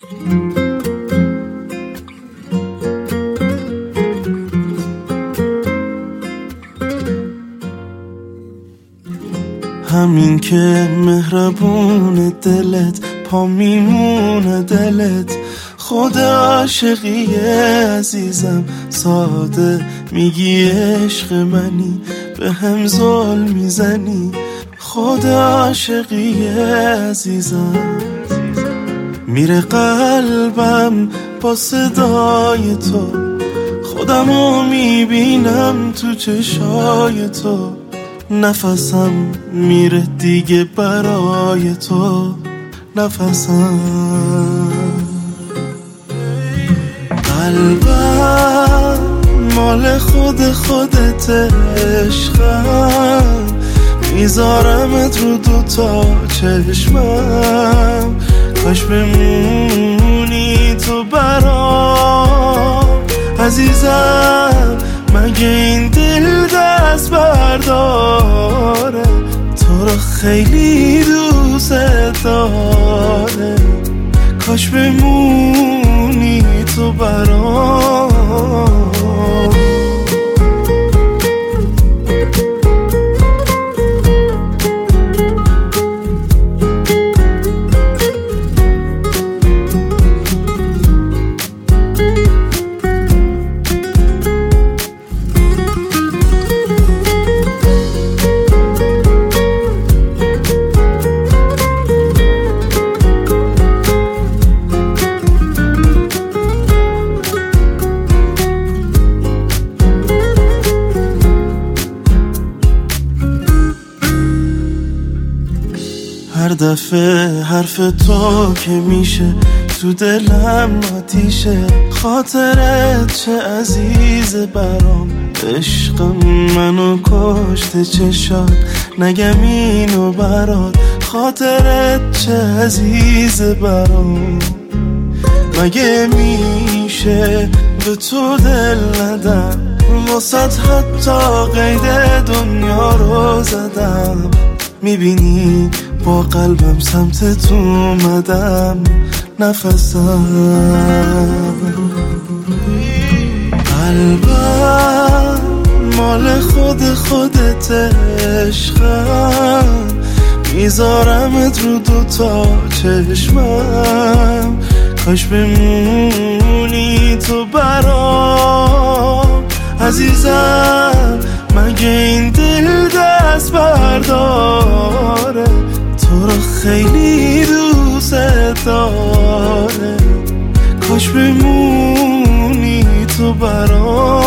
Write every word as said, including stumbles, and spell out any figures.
همین که مهربون دلت، پا میمونه دلت، خود عاشقی عزیزم، ساده میگی عشق منی، به هم ظلم میزنی، خود عاشقی عزیزم. میره قلبم با صدای تو، خودمو میبینم تو چشای تو، نفسم میره دیگه برای تو، نفسم. قلبم مال خود خودت عشقم، میذارمت رو دوتا چشمم، کاش بمونی تو برام عزیزم. مگه این دل دست برداره، تو رو خیلی دوست داره، کاش بمونی تو برام. هر دفعه حرف تو که میشه تو دلم آتیشه، خاطرت چه عزیز برام، عشقم منو کشته چشات، نگم اینو برات، خاطرت چه عزیز برام. مگه میشه به تو دل ندم، واسط حتی قید دنیا رو زدم، میبینی با قلبم سمت تو اومدم، نفسم. قلبم مال خود خودت عشقم، میذارمت رو دوتا چشمم، کاش بمونی تو برام عزیزم. مگه این دل دست برداره، تو رو خیلی دوست داره، کاش بمونی تو برام.